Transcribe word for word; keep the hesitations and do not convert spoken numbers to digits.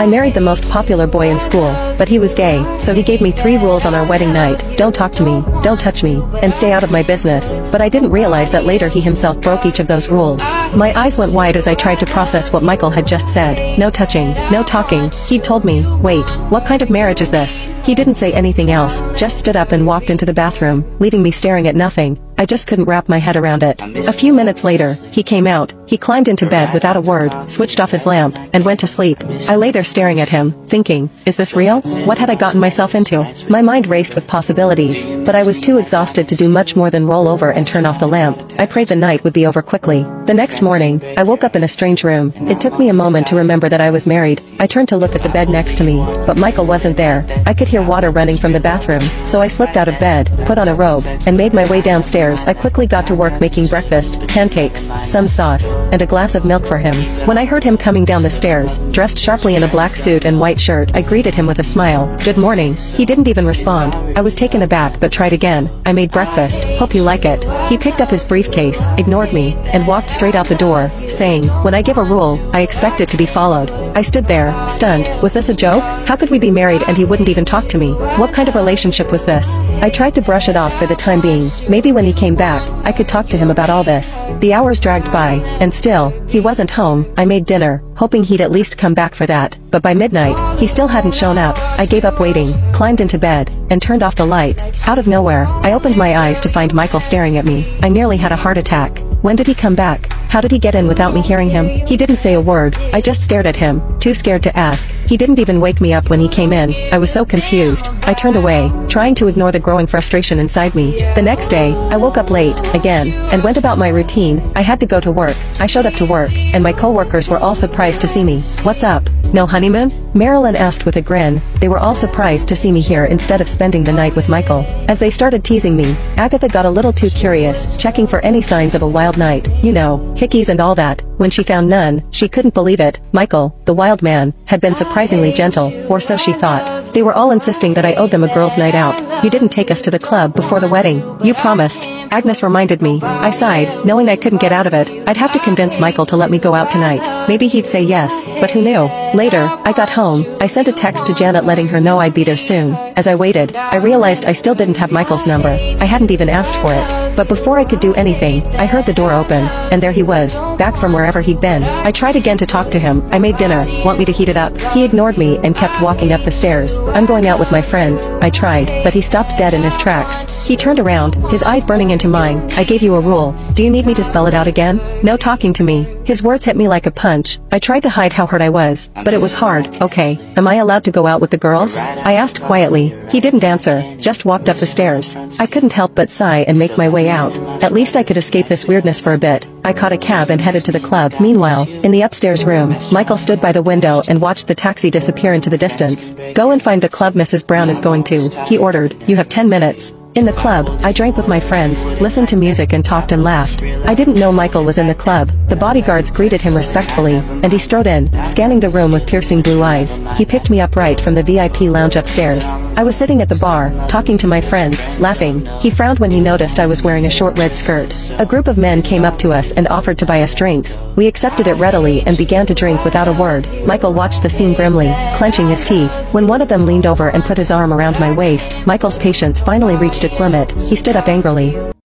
I married the most popular boy in school, but he was gay, so he gave me three rules on our wedding night: don't talk to me, don't touch me, and stay out of my business. But I didn't realize that later he himself broke each of those rules. My eyes went wide as I tried to process what Michael had just said. No touching, no talking. He'd told me. Wait, what kind of marriage is this? He didn't say anything else, just stood up and walked into the bathroom, leaving me staring at nothing. I just couldn't wrap my head around it. A few minutes later, he came out. He climbed into bed without a word, switched off his lamp, and went to sleep. I lay there staring at him, thinking, is this real? What had I gotten myself into? My mind raced with possibilities, but I was too exhausted to do much more than roll over and turn off the lamp. I prayed the night would be over quickly. The next morning, I woke up in a strange room. It took me a moment to remember that I was married. I turned to look at the bed next to me, but Michael wasn't there. I could hear water running from the bathroom, so I slipped out of bed, put on a robe, and made my way downstairs. I quickly got to work making breakfast, pancakes, some sauce, and a glass of milk for him. When I heard him coming down the stairs, dressed sharply in a black suit and white shirt, I greeted him with a smile. Good morning. He didn't even respond. I was taken aback but tried again. I made breakfast. Hope you like it. He picked up his briefcase, ignored me, and walked straight out the door, saying, when I give a rule, I expect it to be followed. I stood there, stunned. Was this a joke? How could we be married and he wouldn't even talk to me? What kind of relationship was this? I tried to brush it off for the time being. Maybe when he came back, I could talk to him about all this. The hours dragged by, and still, he wasn't home. I made dinner, hoping he'd at least come back for that, but by midnight, he still hadn't shown up. I gave up waiting, climbed into bed, and turned off the light. Out of nowhere, I opened my eyes to find Michael staring at me. I nearly had a heart attack. When did he come back? How did he get in without me hearing him? He didn't say a word. I just stared at him, too scared to ask. He didn't even wake me up when he came in. I was so confused. I turned away, trying to ignore the growing frustration inside me. The next day, I woke up late, again, and went about my routine. I had to go to work. I showed up to work, and my co-workers were all surprised to see me. What's up? No honeymoon? Marilyn asked with a grin. They were all surprised to see me here instead of spending the night with Michael. As they started teasing me, Agatha got a little too curious, checking for any signs of a wild night. You know, hickeys and all that. When she found none, she couldn't believe it. Michael, the wild man, had been surprisingly gentle, or so she thought. They were all insisting that I owed them a girls' night out. You didn't take us to the club before the wedding. You promised. Agnes reminded me. I sighed, knowing I couldn't get out of it. I'd have to convince Michael to let me go out tonight. Maybe he'd say yes, but who knew? Later, I got home. I sent a text to Janet letting her know I'd be there soon. As I waited, I realized I still didn't have Michael's number. I hadn't even asked for it. But before I could do anything, I heard the door open, and there he was, back from wherever he'd been. I tried again to talk to him. I made dinner. Want me to heat it up? He ignored me and kept walking up the stairs. I'm going out with my friends. I tried, but he stopped dead in his tracks. He turned around, his eyes burning into mine. I gave you a rule. Do you need me to spell it out again? No talking to me. His words hit me like a punch. I tried to hide how hurt I was, but it was hard. Okay, am I allowed to go out with the girls? I asked quietly. He didn't answer, just walked up the stairs. I couldn't help but sigh and make my way out. At least I could escape this weirdness for a bit. I caught a cab and headed to the club. Meanwhile, in the upstairs room, Michael stood by the window and watched the taxi disappear into the distance. Go and find the club Missus Brown is going to, he ordered. You have ten minutes. In the club, I drank with my friends, listened to music and talked and laughed. I didn't know Michael was in the club. The bodyguards greeted him respectfully, and he strode in, scanning the room with piercing blue eyes. He picked me up right from the V I P lounge upstairs. I was sitting at the bar, talking to my friends, laughing. He frowned when he noticed I was wearing a short red skirt. A group of men came up to us and offered to buy us drinks. We accepted it readily and began to drink without a word. Michael watched the scene grimly, clenching his teeth. When one of them leaned over and put his arm around my waist, Michael's patience finally reached its limit. He stood up angrily.